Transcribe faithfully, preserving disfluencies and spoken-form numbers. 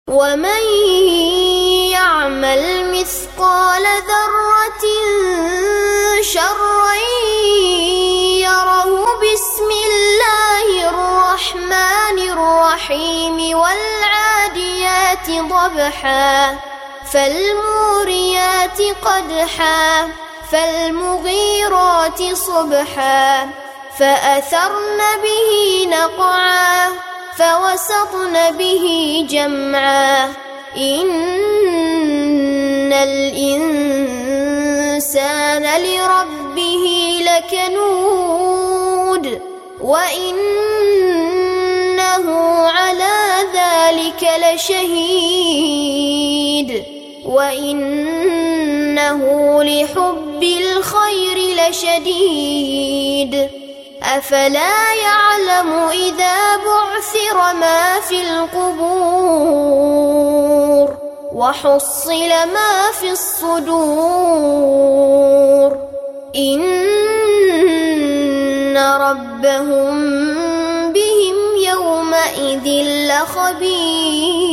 ومن يعمل مثقال ذرة شرا يره. بسم الله الرحمن الرحيم والعاديات ضبحا فالموريات قدحا فالمغيرات صبحا فأثرن به نقعا فوسطن به جمعا إن الإنسان لربه لكنود وإنه على ذلك لشهيد وإنه لحب الخير لشديد أفلا يعلم إذا بعثر ما في القبور وحصل ما في الصدور إن ربهم بهم يومئذ لخبير.